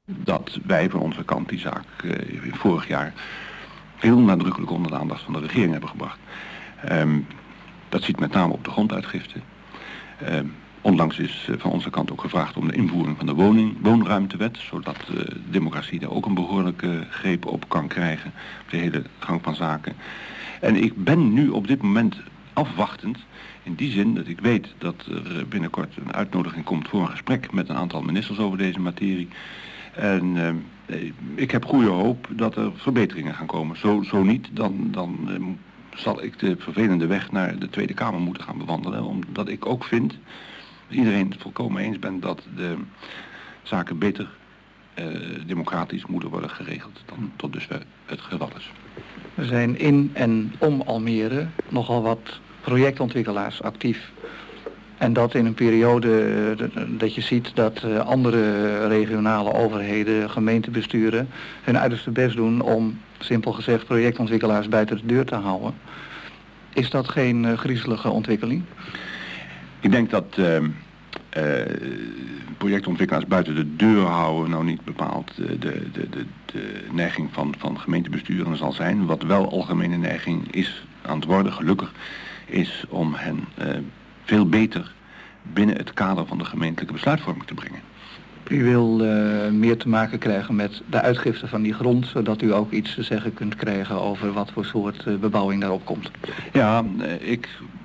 dat wij van onze kant die zaak vorig jaar heel nadrukkelijk onder de aandacht van de regering hebben gebracht. Dat ziet met name op de gronduitgifte. Onlangs is van onze kant ook gevraagd om de invoering van de woonruimtewet, zodat de democratie daar ook een behoorlijke greep op kan krijgen, op de hele gang van zaken. En ik ben nu op dit moment afwachtend, in die zin dat ik weet dat er binnenkort een uitnodiging komt voor een gesprek met een aantal ministers over deze materie. En ik heb goede hoop dat er verbeteringen gaan komen. Zo niet, dan zal ik de vervelende weg naar de Tweede Kamer moeten gaan bewandelen. Omdat ik ook vind, iedereen het volkomen eens bent, dat de zaken beter democratisch moeten worden geregeld dan tot dusver het geval is. Er zijn in en om Almere nogal wat projectontwikkelaars actief. En dat in een periode dat je ziet dat andere regionale overheden, gemeentebesturen hun uiterste best doen om, simpel gezegd, projectontwikkelaars buiten de deur te houden. Is dat geen griezelige ontwikkeling? Ik denk dat projectontwikkelaars buiten de deur houden nou niet bepaald de neiging van gemeentebesturen zal zijn. Wat wel algemene neiging is aan het worden, gelukkig, is om hen veel beter binnen het kader van de gemeentelijke besluitvorming te brengen. U wil meer te maken krijgen met de uitgifte van die grond, zodat u ook iets te zeggen kunt krijgen over wat voor soort bebouwing daarop komt. Ja, ik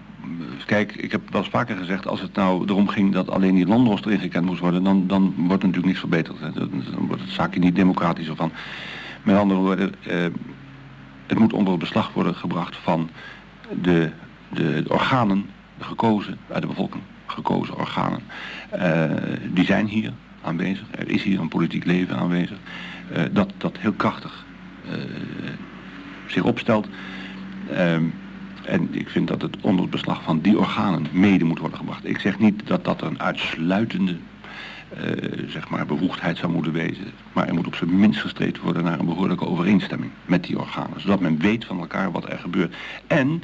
heb wel eens vaker gezegd, als het nou erom ging dat alleen die landros erin gekend moest worden, dan wordt er natuurlijk niks verbeterd. Hè. Dan wordt het zaakje niet democratischer van. Met andere woorden, het moet onder beslag worden gebracht van de organen, gekozen uit de bevolking, gekozen organen. Die zijn hier aanwezig. Er is hier een politiek leven aanwezig. Dat heel krachtig zich opstelt. En ik vind dat het onder het beslag van die organen mede moet worden gebracht. Ik zeg niet dat er een uitsluitende bevoegdheid zou moeten wezen. Maar er moet op zijn minst gestreefd worden naar een behoorlijke overeenstemming met die organen. Zodat men weet van elkaar wat er gebeurt. En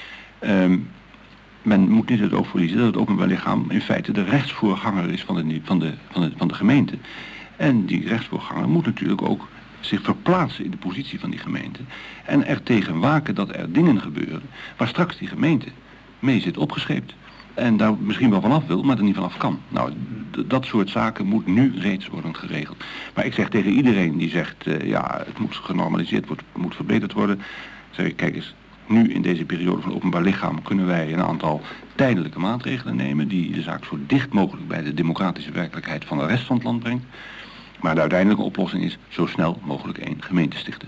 men moet niet het oog verliezen dat het openbaar lichaam in feite de rechtsvoorganger is van de gemeente. En die rechtsvoorganger moet natuurlijk ook zich verplaatsen in de positie van die gemeente. En er tegen waken dat er dingen gebeuren waar straks die gemeente mee zit opgescheept. En daar misschien wel vanaf wil, maar er niet vanaf kan. Nou, dat soort zaken moet nu reeds worden geregeld. Maar ik zeg tegen iedereen die zegt, het moet genormaliseerd worden, moet verbeterd worden. Zeg ik, kijk eens, nu in deze periode van openbaar lichaam kunnen wij een aantal tijdelijke maatregelen nemen die de zaak zo dicht mogelijk bij de democratische werkelijkheid van de rest van het land brengt. Maar de uiteindelijke oplossing is zo snel mogelijk één gemeente stichten.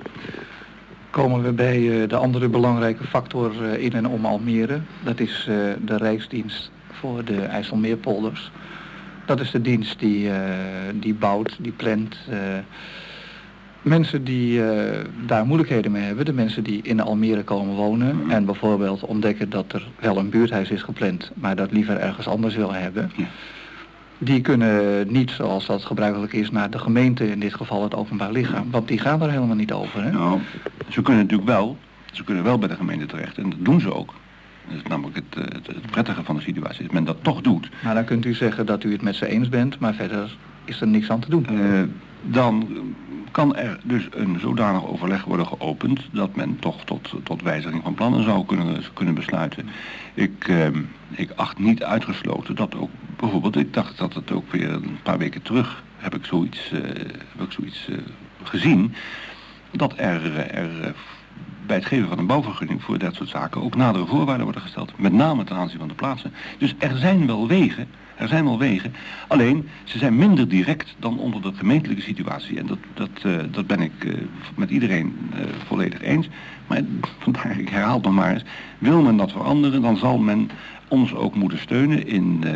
Komen we bij de andere belangrijke factor in en om Almere. Dat is de Rijksdienst voor de IJsselmeerpolders. Dat is de dienst die bouwt, die plant. Mensen die daar moeilijkheden mee hebben, de mensen die in Almere komen wonen en bijvoorbeeld ontdekken dat er wel een buurthuis is gepland, maar dat liever ergens anders wil hebben. Ja. Die kunnen niet, zoals dat gebruikelijk is, naar de gemeente, in dit geval het openbaar lichaam. Want die gaan er helemaal niet over. Hè? Nou, ze kunnen natuurlijk wel bij de gemeente terecht. En dat doen ze ook. Dat is namelijk het prettige van de situatie. Dat men dat toch doet. Maar dan kunt u zeggen dat u het met ze eens bent, maar verder is er niks aan te doen. Dan kan er dus een zodanig overleg worden geopend dat men toch tot wijziging van plannen zou kunnen besluiten. Ik acht niet uitgesloten dat ook bijvoorbeeld, ik dacht dat het ook weer een paar weken terug heb ik zoiets gezien, dat er bij het geven van een bouwvergunning voor dat soort zaken ook nadere voorwaarden worden gesteld. Met name ten aanzien van de plaatsen. Dus er zijn wel wegen. Alleen, ze zijn minder direct dan onder de gemeentelijke situatie. En dat ben ik met iedereen volledig eens. Maar vandaar, ik herhaal het nog maar eens. Wil men dat veranderen, dan zal men ons ook moeten steunen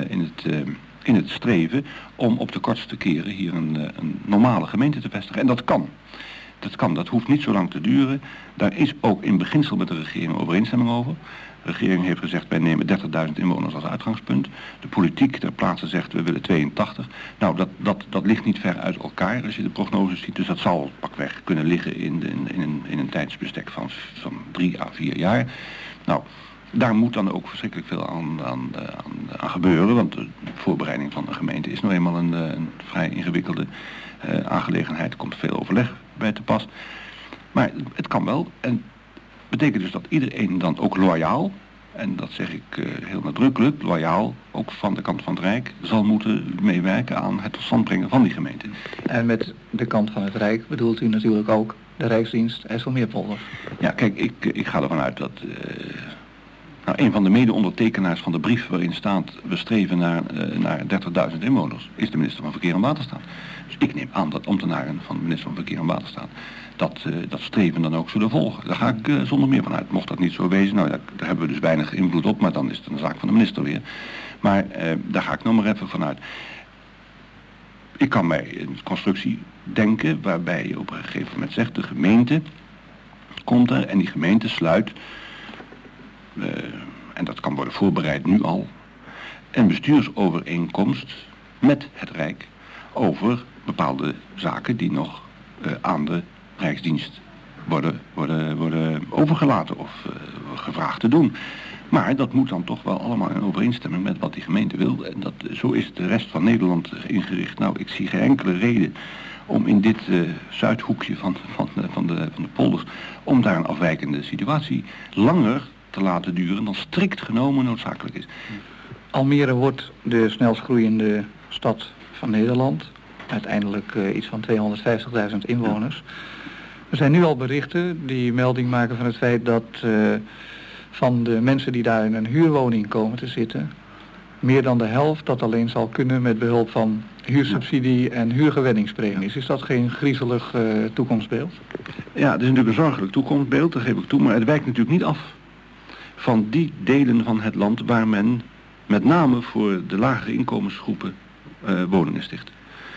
in het streven om op de kortste keren hier een normale gemeente te vestigen. En dat kan. Dat hoeft niet zo lang te duren. Daar is ook in beginsel met de regering overeenstemming over. De regering heeft gezegd, wij nemen 30.000 inwoners als uitgangspunt. De politiek ter plaatse zegt, we willen 82. Nou, dat ligt niet ver uit elkaar als je de prognoses ziet. Dus dat zal pakweg kunnen liggen in een tijdsbestek van 3 à 4 jaar. Nou, Daar moet dan ook verschrikkelijk veel aan gebeuren, want de voorbereiding van een gemeente is nou eenmaal een vrij ingewikkelde aangelegenheid. Er komt veel overleg bij te pas. Maar het kan wel en betekent dus dat iedereen dan ook loyaal, en dat zeg ik heel nadrukkelijk, loyaal, ook van de kant van het Rijk, zal moeten meewerken aan het tot stand brengen van die gemeente. En met de kant van het Rijk bedoelt u natuurlijk ook de Rijksdienst IJsselmeerpolder. Ja, kijk, ik ga ervan uit dat een van de mede-ondertekenaars van de brief waarin staat we streven naar 30.000 inwoners, is de minister van Verkeer en Waterstaat. Dus ik neem aan dat ambtenaren van de minister van Verkeer en Waterstaat dat streven dan ook zullen volgen. Daar ga ik zonder meer van uit. Mocht dat niet zo wezen, nou daar hebben we dus weinig invloed op, maar dan is het een zaak van de minister weer. Maar daar ga ik nog maar even van uit. Ik kan mij een constructie denken waarbij je op een gegeven moment zegt de gemeente komt er en die gemeente sluit, en dat kan worden voorbereid nu al, een bestuursovereenkomst met het Rijk over bepaalde zaken die nog aan de Rijksdienst worden overgelaten of gevraagd te doen. Maar dat moet dan toch wel allemaal in overeenstemming met wat die gemeente wil. En zo is de rest van Nederland ingericht. Nou, ik zie geen enkele reden om in dit zuidhoekje van de polders, om daar een afwijkende situatie langer te laten duren dan strikt genomen noodzakelijk is. Almere wordt de snelst groeiende stad van Nederland. Uiteindelijk iets van 250.000 inwoners. Er zijn nu al berichten die melding maken van het feit dat van de mensen die daar in een huurwoning komen te zitten, meer dan de helft dat alleen zal kunnen met behulp van huursubsidie en huurgewenningspremies. Is dat geen griezelig toekomstbeeld? Ja, het is natuurlijk een zorgelijk toekomstbeeld, dat geef ik toe, maar het wijkt natuurlijk niet af van die delen van het land waar men met name voor de lagere inkomensgroepen woningen sticht.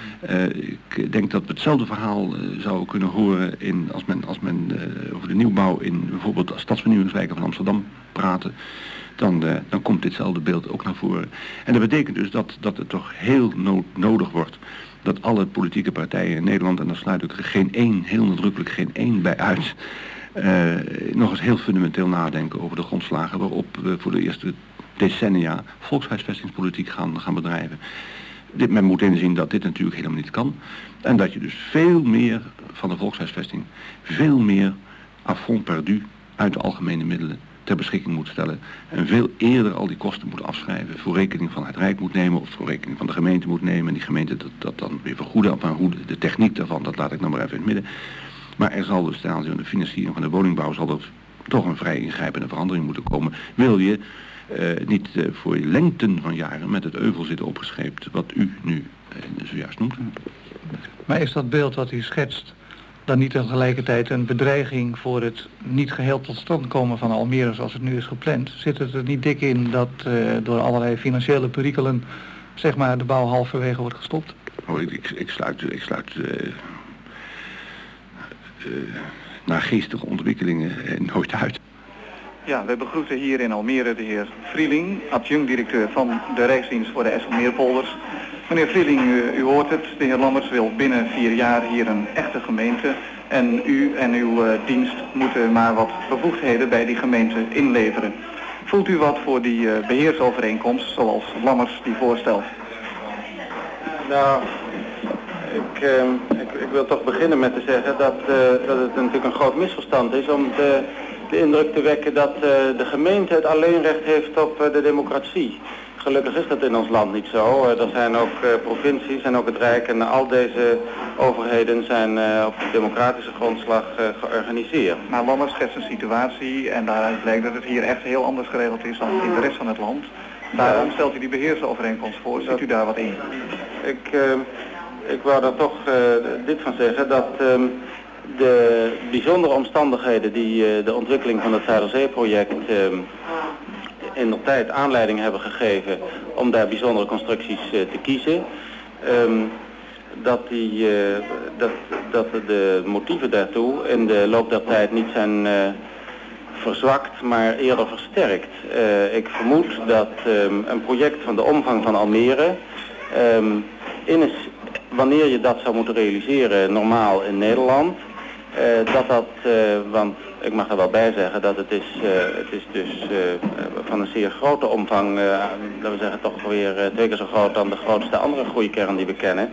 Ik denk dat we hetzelfde verhaal zouden kunnen horen als men over de nieuwbouw in bijvoorbeeld stadsvernieuwingswijken van Amsterdam praten. Dan komt ditzelfde beeld ook naar voren. En dat betekent dus dat het toch heel nodig wordt dat alle politieke partijen in Nederland, en daar sluit ik heel nadrukkelijk geen één bij uit, nog eens heel fundamenteel nadenken over de grondslagen waarop we voor de eerste decennia volkshuisvestingspolitiek gaan bedrijven. Men moet inzien dat dit natuurlijk helemaal niet kan. En dat je dus veel meer van de volkshuisvesting, veel meer à fond perdu uit de algemene middelen ter beschikking moet stellen. En veel eerder al die kosten moet afschrijven, voor rekening van het Rijk moet nemen of voor rekening van de gemeente moet nemen. En die gemeente dat dan weer vergoeden. Maar hoe de techniek daarvan, dat laat ik nog maar even in het midden. Maar er zal dus ten aanzien van de financiering van de woningbouw zal er toch een vrij ingrijpende verandering moeten komen. Wil je niet voor lengten van jaren met het euvel zitten opgescheept wat u nu zojuist noemt. Maar is dat beeld wat u schetst dan niet tegelijkertijd een bedreiging voor het niet geheel tot stand komen van Almere zoals het nu is gepland? Zit het er niet dik in dat door allerlei financiële perikelen zeg maar de bouw halverwege wordt gestopt? Oh, ik sluit naargeestige ontwikkelingen nooit uit. Ja, we begroeten hier in Almere de heer Vrieling, adjunct-directeur van de Rijksdienst voor de IJsselmeerpolders. Meneer Vrieling, u hoort het, de heer Lammers wil binnen 4 jaar hier een echte gemeente. En u en uw dienst moeten maar wat bevoegdheden bij die gemeente inleveren. Voelt u wat voor die beheersovereenkomst zoals Lammers die voorstelt? Nou, ik wil toch beginnen met te zeggen dat het natuurlijk een groot misverstand is om de indruk te wekken dat de gemeente het alleenrecht heeft op de democratie. Gelukkig is dat in ons land niet zo. Er zijn ook provincies en ook het Rijk en al deze overheden zijn op de democratische grondslag georganiseerd. Maar Lammers schetst een situatie en daaruit blijkt dat het hier echt heel anders geregeld is dan in de rest van het land. Daarom stelt u die beheersovereenkomst voor. Ziet u daar wat in? Ik wou daar toch dit van zeggen, dat de bijzondere omstandigheden die de ontwikkeling van het Zuiderzee-project in de tijd aanleiding hebben gegeven om daar bijzondere constructies te kiezen, dat de motieven daartoe in de loop der tijd niet zijn verzwakt, maar eerder versterkt. Ik vermoed dat een project van de omvang van Almere, wanneer je dat zou moeten realiseren normaal in Nederland, want ik mag er wel bij zeggen dat het is dus van een zeer grote omvang, laten we zeggen toch weer 2 keer zo groot dan de grootste andere groeikern die we kennen.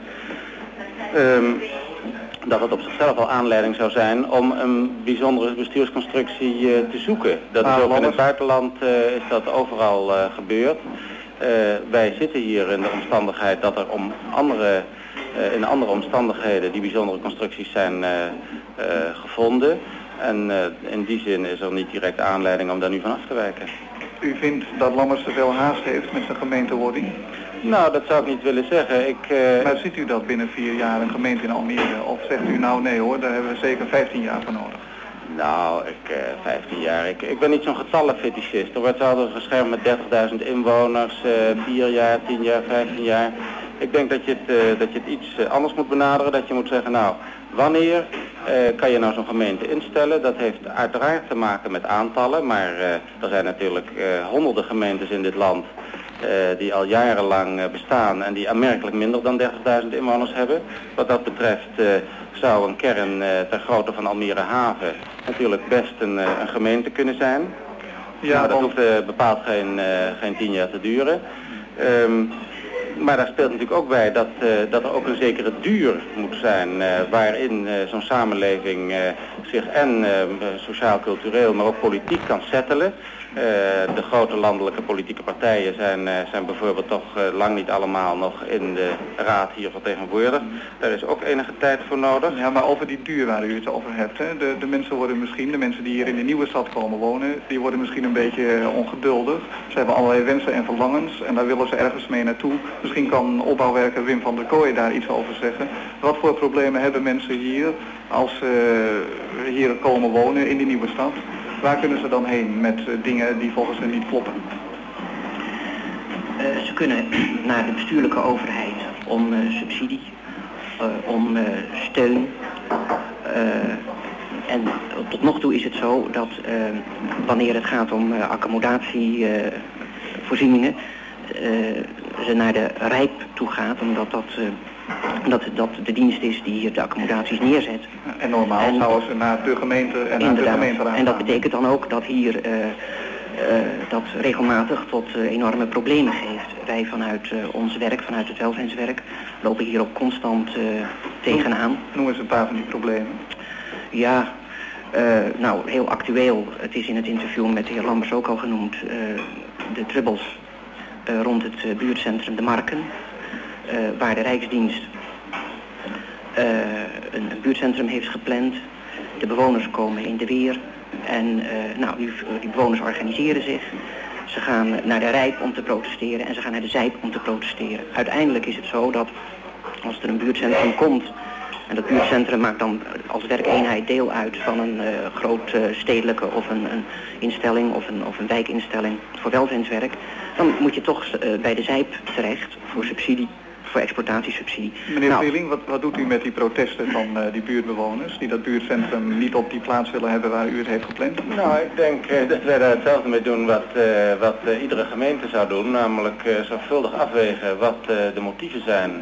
Dat het op zichzelf al aanleiding zou zijn om een bijzondere bestuursconstructie te zoeken. Dat is ook in het buitenland is dat overal gebeurd. Wij zitten hier in de omstandigheid dat er in andere omstandigheden die bijzondere constructies zijn gevonden. En in die zin is er niet direct aanleiding om daar nu van af te wijken. U vindt dat Lammers te veel haast heeft met zijn gemeentewording? Nou, dat zou ik niet willen zeggen. Maar ziet u dat binnen 4 jaar een gemeente in Almere? Of zegt u nou nee hoor, daar hebben we zeker 15 jaar voor nodig? Nou, 15 jaar. Ik ben niet zo'n getallenfetischist. Er wordt altijd geschermd met 30.000 inwoners, 4 jaar, 10 jaar, 15 jaar. Ik denk dat je het iets anders moet benaderen. Dat je moet zeggen, nou, wanneer kan je nou zo'n gemeente instellen? Dat heeft uiteraard te maken met aantallen. Maar er zijn natuurlijk honderden gemeentes in dit land die al jarenlang bestaan en die aanmerkelijk minder dan 30.000 inwoners hebben. Wat dat betreft zou een kern ter grootte van Almere Haven natuurlijk best een gemeente kunnen zijn. Ja, maar dat hoeft bepaald geen 10 jaar te duren. Maar daar speelt natuurlijk ook bij dat er ook een zekere duur moet zijn waarin zo'n samenleving zich en sociaal-cultureel, maar ook politiek kan settelen. De grote landelijke politieke partijen zijn bijvoorbeeld toch lang niet allemaal nog in de raad hier vertegenwoordigd. Daar is ook enige tijd voor nodig. Ja, maar over die duur waar u het over hebt, hè? De mensen worden misschien, de mensen die hier in de nieuwe stad komen wonen, die worden misschien een beetje ongeduldig. Ze hebben allerlei wensen en verlangens en daar willen ze ergens mee naartoe. Misschien kan opbouwwerker Wim van der Kooi daar iets over zeggen. Wat voor problemen hebben mensen hier als ze hier komen wonen in die nieuwe stad? Waar kunnen ze dan heen met dingen die volgens hen niet kloppen? Ze kunnen naar de bestuurlijke overheid om subsidie, om steun. En tot nog toe is het zo dat wanneer het gaat om accommodatievoorzieningen, ze naar de Rijp toe gaat, omdat dat de dienst is die hier de accommodaties neerzet. En normaal zouden ze naar de gemeente en naar de gemeenteraad. En dat betekent dan ook dat hier dat regelmatig tot enorme problemen geeft. Wij vanuit ons werk, vanuit het welzijnswerk, lopen hier ook constant tegenaan. Noem eens een paar van die problemen. Ja, nou heel actueel. Het is in het interview met de heer Lambers ook al genoemd. De trubbels rond het buurtcentrum De Marken. Waar de Rijksdienst een buurtcentrum heeft gepland. De bewoners komen in de weer. En die bewoners organiseren zich. Ze gaan naar de Rijp om te protesteren en ze gaan naar de Zijp om te protesteren. Uiteindelijk is het zo dat als er een buurtcentrum komt, en dat buurtcentrum maakt dan als werkeenheid deel uit van een groot stedelijke of een instelling of een wijkinstelling voor welzijnswerk, dan moet je toch bij de Zijp terecht voor subsidie. Voor exploitatiesubsidie. Meneer Vrieling, wat doet u met die protesten van die buurtbewoners die dat buurtcentrum niet op die plaats willen hebben waar u het heeft gepland? Nou, ik denk dat wij daar hetzelfde mee doen wat iedere gemeente zou doen, namelijk zorgvuldig afwegen wat de motieven zijn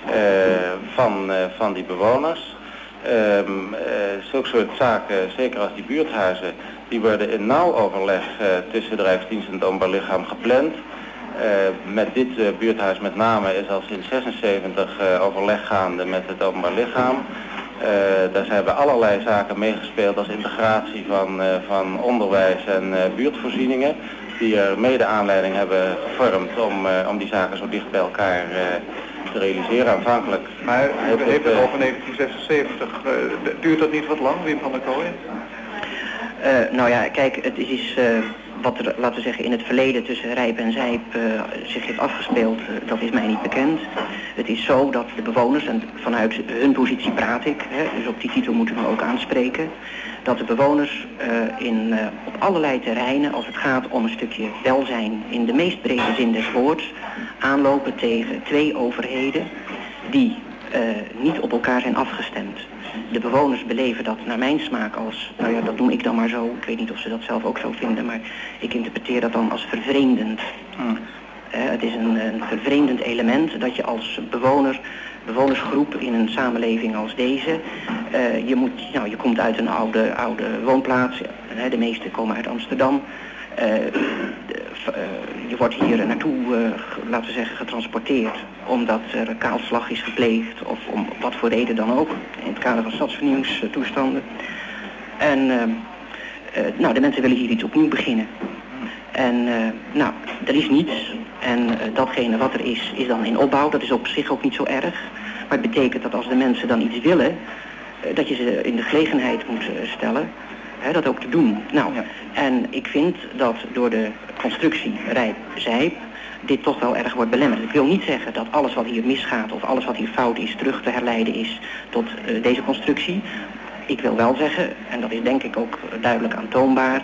van die bewoners. Zulke soort zaken, zeker als die buurthuizen, die worden in nauw overleg tussen de Rijksdienst en het Openbaar Lichaam gepland. Met dit buurthuis met name is al sinds 1976 overleg gaande met het Openbaar Lichaam. Daar hebben allerlei zaken meegespeeld als integratie van onderwijs en buurtvoorzieningen. Die er mede aanleiding hebben gevormd om die zaken zo dicht bij elkaar te realiseren aanvankelijk. Maar u heeft het over 1976. Duurt dat niet wat lang, Wim van der Kooi? Nou ja, kijk, het is wat er, laten we zeggen, in het verleden tussen Rijp en Zijp zich heeft afgespeeld, dat is mij niet bekend. Het is zo dat de bewoners, en vanuit hun positie praat ik, dus op die titel moeten we ook aanspreken, dat de bewoners op allerlei terreinen, als het gaat om een stukje welzijn in de meest brede zin des woords, aanlopen tegen 2 overheden die niet op elkaar zijn afgestemd. De bewoners beleven dat naar mijn smaak als, nou ja, dat noem ik dan maar zo. Ik weet niet of ze dat zelf ook zo vinden, maar ik interpreteer dat dan als vervreemdend. Het is een vervreemdend element dat je als bewonersgroep in een samenleving als deze Je komt uit een oude woonplaats. De meesten komen uit Amsterdam. Je wordt hier naartoe, laten we zeggen, getransporteerd omdat er kaalslag is gepleegd of om wat voor reden dan ook in het kader van stadsvernieuwingstoestanden. En de mensen willen hier iets opnieuw beginnen. En er is niets en datgene wat er is dan in opbouw. Dat is op zich ook niet zo erg. Maar het betekent dat als de mensen dan iets willen, dat je ze in de gelegenheid moet stellen dat ook te doen. En ik vind dat door de constructie Rijp-Zijp dit toch wel erg wordt belemmerd. Ik wil niet zeggen dat alles wat hier misgaat of alles wat hier fout is terug te herleiden is tot deze constructie. Ik wil wel zeggen, en dat is denk ik ook duidelijk aantoonbaar,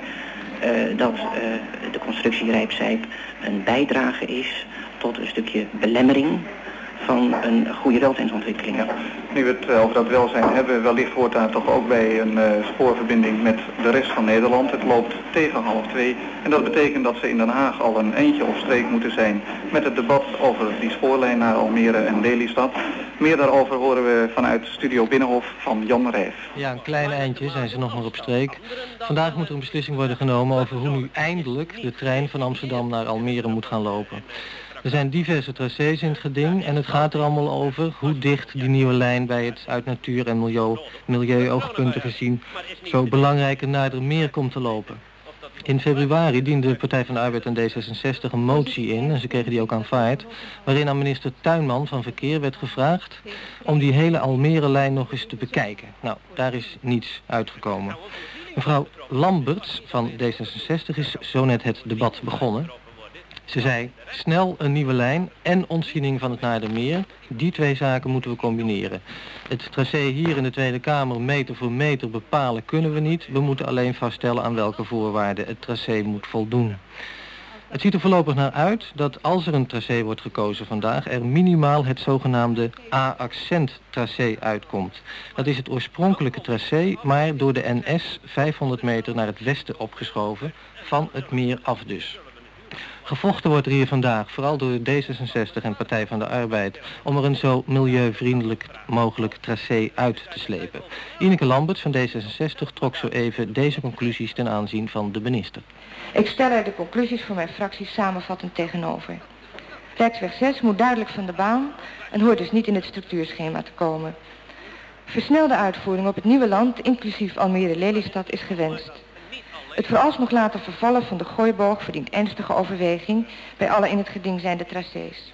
dat de constructie Rijp-Zijp een bijdrage is tot een stukje belemmering van een goede welzijnsontwikkeling. Ja. Nu we het over dat welzijn hebben, wellicht hoort daar toch ook bij een spoorverbinding met de rest van Nederland. Het loopt tegen 1:30 en dat betekent dat ze in Den Haag al een eindje op streek moeten zijn met het debat over die spoorlijn naar Almere en Lelystad. Meer daarover horen we vanuit Studio Binnenhof van Jan Rijf. Ja, een klein eindje zijn ze nog maar op streek. Vandaag moet er een beslissing worden genomen over hoe nu eindelijk de trein van Amsterdam naar Almere moet gaan lopen. Er zijn diverse tracés in het geding en het gaat er allemaal over hoe dicht die nieuwe lijn bij het uit natuur- en milieuoogpunten gezien zo belangrijke Naardermeer komt te lopen. In februari diende de Partij van de Arbeid en D66 een motie in, en ze kregen die ook aanvaard, waarin aan minister Tuinman van Verkeer werd gevraagd om die hele Almere-lijn nog eens te bekijken. Nou, daar is niets uitgekomen. Mevrouw Lamberts van D66 is zo net het debat begonnen. Ze zei, snel een nieuwe lijn en ontziening van het Naardermeer. Die twee zaken moeten we combineren. Het tracé hier in de Tweede Kamer meter voor meter bepalen kunnen we niet. We moeten alleen vaststellen aan welke voorwaarden het tracé moet voldoen. Het ziet er voorlopig naar uit dat als er een tracé wordt gekozen vandaag, er minimaal het zogenaamde A-accent tracé uitkomt. Dat is het oorspronkelijke tracé, maar door de NS 500 meter naar het westen opgeschoven, van het meer af dus. Gevochten wordt er hier vandaag, vooral door D66 en Partij van de Arbeid, om er een zo milieuvriendelijk mogelijk tracé uit te slepen. Ineke Lamberts van D66 trok zo even deze conclusies ten aanzien van de minister. Ik stel er de conclusies voor mijn fractie samenvattend tegenover. Rijksweg 6 moet duidelijk van de baan en hoort dus niet in het structuurschema te komen. Versnelde uitvoering op het nieuwe land, inclusief Almere-Lelystad, is gewenst. Het vooralsnog laten vervallen van de Gooiboog verdient ernstige overweging bij alle in het geding zijnde tracés.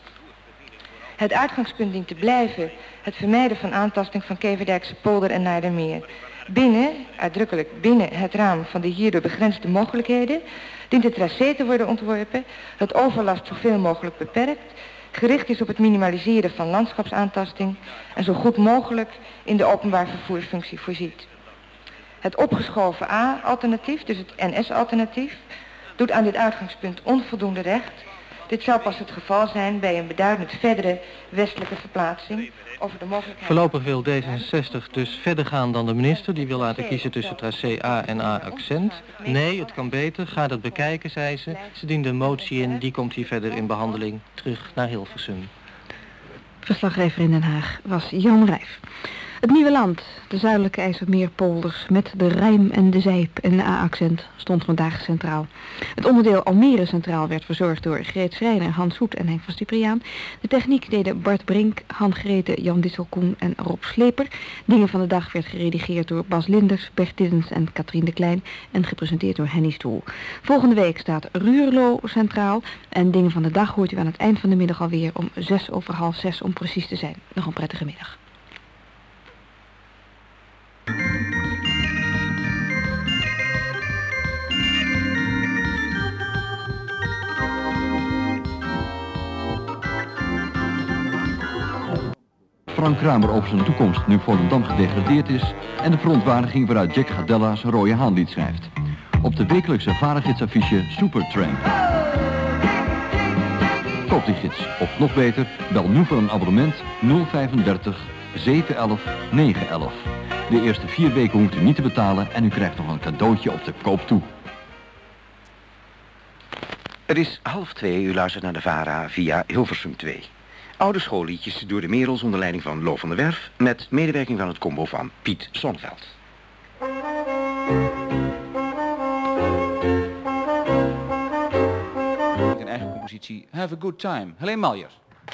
Het uitgangspunt dient te blijven het vermijden van aantasting van Keverdijkse polder en Naardermeer. Uitdrukkelijk binnen het raam van de hierdoor begrensde mogelijkheden, dient het tracé te worden ontworpen, dat overlast zoveel mogelijk beperkt, gericht is op het minimaliseren van landschapsaantasting en zo goed mogelijk in de openbaar vervoersfunctie voorziet. Het opgeschoven A-alternatief, dus het NS-alternatief, doet aan dit uitgangspunt onvoldoende recht. Dit zal pas het geval zijn bij een beduidend verdere westelijke verplaatsing over de mogelijkheid... Voorlopig wil D66 dus verder gaan dan de minister. Die wil laten kiezen tussen tracé A en A-accent. Nee, het kan beter. Ga dat bekijken, zei ze. Ze diende een motie in. Die komt hier verder in behandeling terug naar Hilversum. Verslaggever in Den Haag was Jan Rijf. Het nieuwe land, de zuidelijke IJsselmeerpolders met de Rijm en de Zijp en de A-accent stond vandaag centraal. Het onderdeel Almere Centraal werd verzorgd door Greet Schrijner, Hans Hoet en Henk van Cipriaan. De techniek deden Bart Brink, Han Grete, Jan Disselkoen en Rob Sleper. Dingen van de dag werd geredigeerd door Bas Linders, Bert Tiddens en Katrien de Klein en gepresenteerd door Henny Stoel. Volgende week staat Ruurlo centraal en Dingen van de dag hoort u aan het eind van de middag alweer om 6:05 om precies te zijn. Nog een prettige middag. Frank Kramer over zijn toekomst nu Volendam gedegradeerd is en de verontwaardiging waaruit Jack Gardella zijn rode haanlied schrijft. Op de wekelijkse varengidsaffiche Supertramp. Koop die gids, of nog beter, bel nu voor een abonnement 035 711 911. De eerste 4 weken hoeft u niet te betalen en u krijgt nog een cadeautje op de koop toe. Het is 1:30, u luistert naar de VARA via Hilversum 2. Oude schoolliedjes door de Merels onder leiding van Lo van der Werf, met medewerking van het combo van Piet Sonneveld. Een eigen compositie Have a Good Time. Helene Maljers.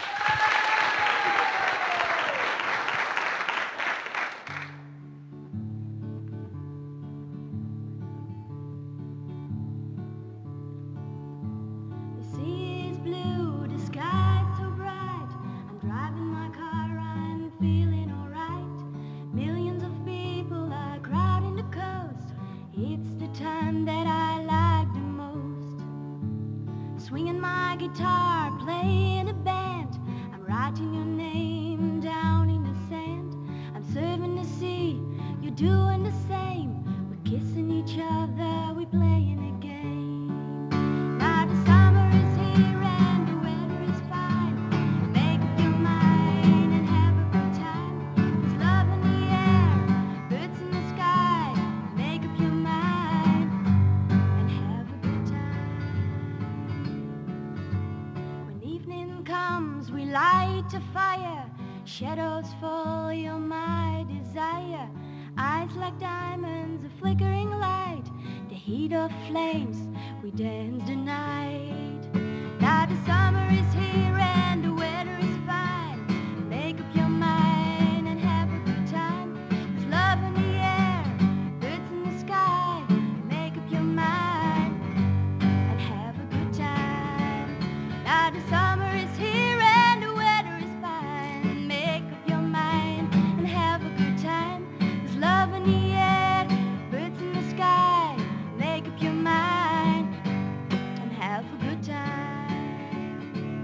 Shadows fall, you're my desire. Eyes like diamonds, a flickering light. The heat of flames, we dance the night. Now the summer is here and the weather is fine. Make up your mind and have a good time. There's love in the air, birds in the sky. Make up your mind and have a good time. Now the summer is here and the weather is fine. Make up your mind and have a good time. There's love in the air, birds in the sky. Make up your mind and have a good time.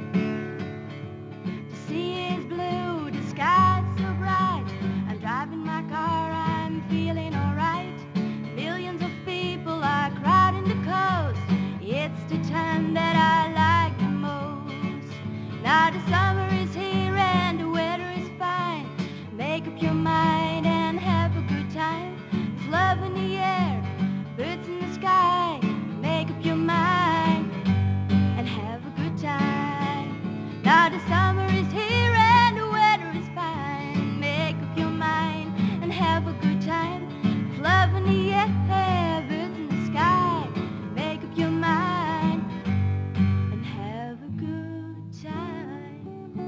The sea is blue, the sky's so bright. I'm driving my car, I'm feeling alright. Millions of people are crowding the coast. It's the time that I like the most. Now the summer is here and the weather is fine. Make up your mind and have a good time. There's love in the air, birds in the sky. Make up your mind and have a good time. Now the summer is here and the weather is fine. Make up your mind and have a good time. There's love in the air, birds in the sky. Make up your mind and have a good time.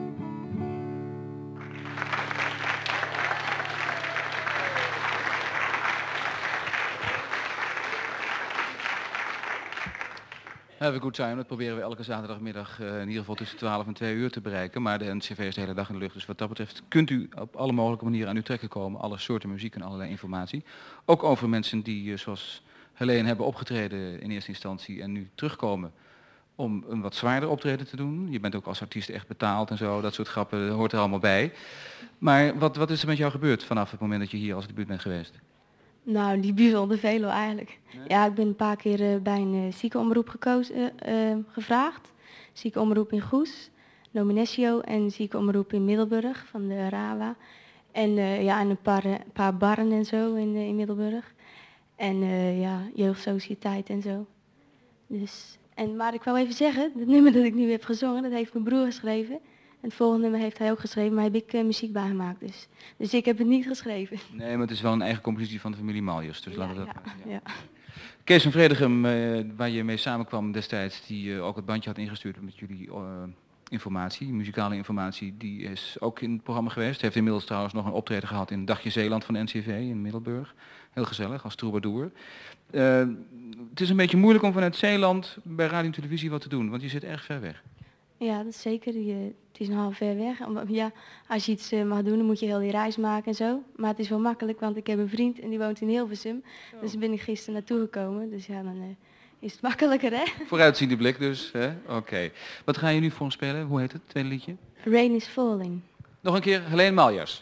Have a Good Time, dat proberen we elke zaterdagmiddag in ieder geval tussen 12 en 2 uur te bereiken. Maar de NCV is de hele dag in de lucht, dus wat dat betreft kunt u op alle mogelijke manieren aan uw trekken komen. Alle soorten muziek en allerlei informatie. Ook over mensen die, zoals Helene, hebben opgetreden in eerste instantie en nu terugkomen om een wat zwaarder optreden te doen. Je bent ook als artiest echt betaald en zo, dat soort grappen hoort er allemaal bij. Maar wat is er met jou gebeurd vanaf het moment dat je hier als debuut bent geweest? Nou, die bijzonder veel eigenlijk. Nee? Ja, ik ben een paar keer bij een ziekenomroep gevraagd. Ziekenomroep in Goes, Nominatio en ziekenomroep in Middelburg van de RAWA. En en een paar barren en zo in Middelburg. En jeugdsociëteit en zo. Dus, maar ik wou even zeggen, het nummer dat ik nu heb gezongen, dat heeft mijn broer geschreven. En het volgende nummer heeft hij ook geschreven, maar heb ik muziek bij gemaakt. Dus ik heb het niet geschreven. Nee, maar het is wel een eigen compositie van de familie Maljers. Dus laten we dat ja. Kees van Vredegem, waar je mee samenkwam destijds, die ook het bandje had ingestuurd met jullie informatie, muzikale informatie, die is ook in het programma geweest. Heeft inmiddels trouwens nog een optreden gehad in Dagje Zeeland van de NCV in Middelburg. Heel gezellig, als troubadour. Het is een beetje moeilijk om vanuit Zeeland bij radio en televisie wat te doen, want je zit erg ver weg. Ja, dat is zeker. Het is nogal ver weg. Ja, als je iets mag doen, dan moet je heel die reis maken en zo. Maar het is wel makkelijk, want ik heb een vriend en die woont in Hilversum. Oh. Dus daar ben ik gisteren naartoe gekomen. Dus ja, dan is het makkelijker, hè? Vooruitziende blik dus, hè? Oké. Wat ga je nu voor ons spelen? Hoe heet het, tweede liedje? Rain is Falling. Nog een keer, Helene Maljers.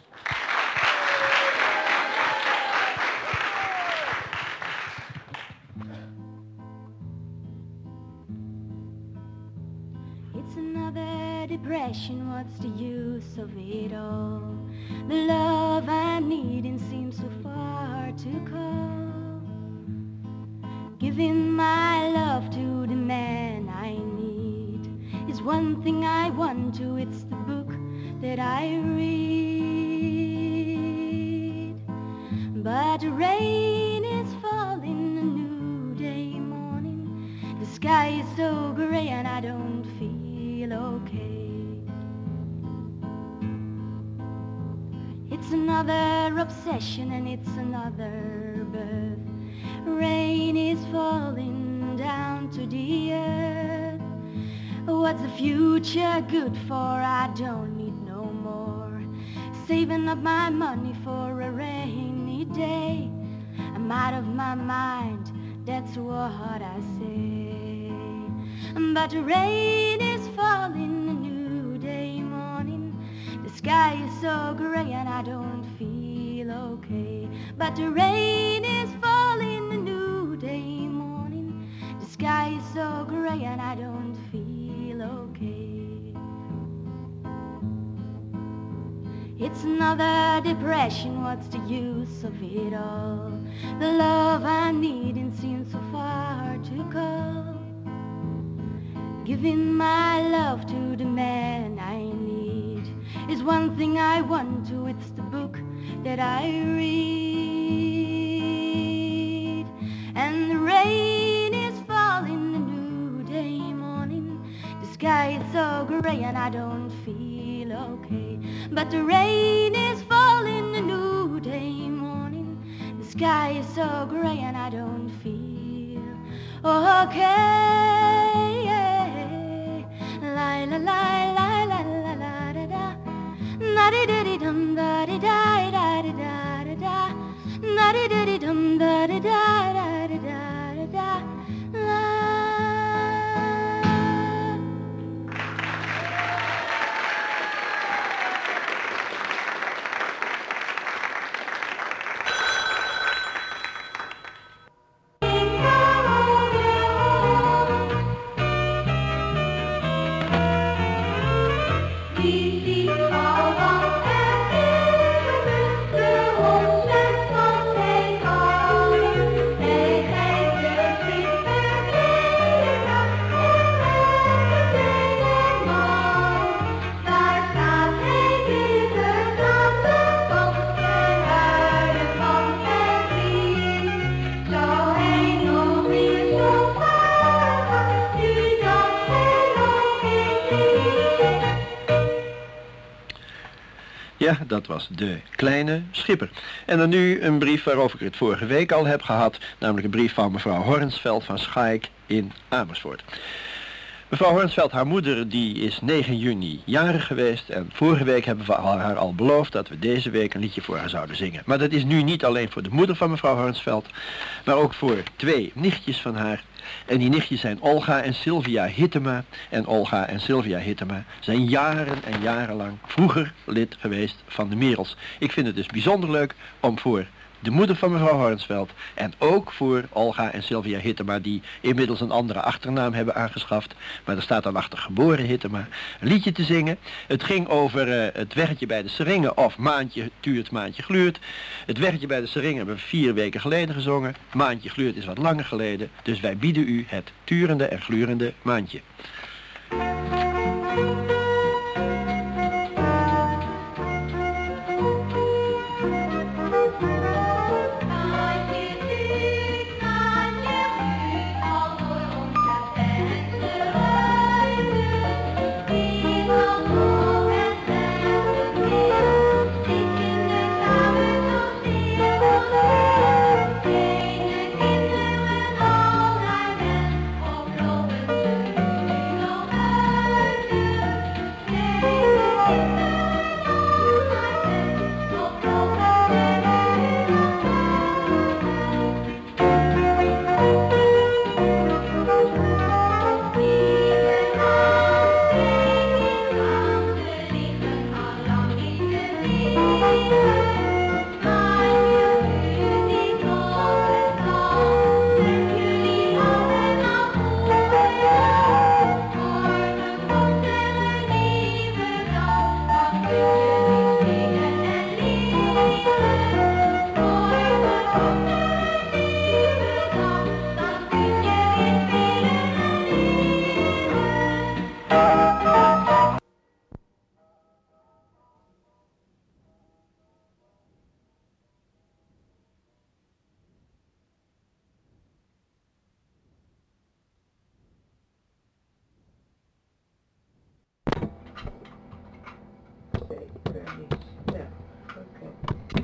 Depression, what's the use of it all? The love I'm needing seems so far to call. Giving my love to the man I need is one thing I want to. It's the book that I read. But the rain is falling, a new day morning. The sky is so gray and I don't feel okay. It's another obsession and it's another birth. Rain is falling down to the earth. What's the future good for? I don't need no more. Saving up my money for a rainy day. I'm out of my mind, that's what I say. But the rain is falling, a new day morning. The sky is so gray and I don't feel okay. But the rain is falling, a new day morning. The sky is so gray and I don't feel okay. It's another depression, what's the use of it all? The love I need and seems so far to call. Giving my love to the man I need is one thing I want to, it's the book that I read. And the rain is falling, a new day morning. The sky is so gray and I don't feel okay. But the rain is falling, a new day morning. The sky is so gray and I don't feel okay. La la la la la la la da da. Na di di di dum da di da da da da da. Na di di di dum da di da da da da da. Ja, dat was De Kleine Schipper. En dan nu een brief waarover ik het vorige week al heb gehad, namelijk een brief van mevrouw Hornsveld van Schaik in Amersfoort. Mevrouw Hornsveld, haar moeder, die is 9 juni jarig geweest en vorige week hebben we haar al beloofd dat we deze week een liedje voor haar zouden zingen. Maar dat is nu niet alleen voor de moeder van mevrouw Hornsveld, maar ook voor 2 nichtjes van haar. En die nichtjes zijn Olga en Sylvia Hittema. En Olga en Sylvia Hittema zijn jaren en jarenlang vroeger lid geweest van de Merels. Ik vind het dus bijzonder leuk om voor de moeder van mevrouw Hornsveld en ook voor Olga en Sylvia Hittema, die inmiddels een andere achternaam hebben aangeschaft, maar er staat dan achter geboren Hittema, een liedje te zingen. Het ging over het weggetje bij de seringen, of maandje tuurt, maandje gluurt. Het weggetje bij de seringen hebben we 4 weken geleden gezongen. Maandje gluurt is wat langer geleden, dus wij bieden u het turende en glurende maandje. Oh,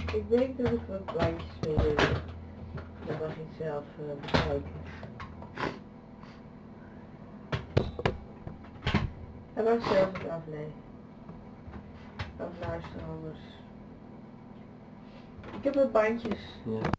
Ik denk dat ik wat bandjes mee wil. Dat mag ik zelf bekijken. Hij mag zelf het afleggen. Of luisteren anders. Ik heb wat bandjes. Ja.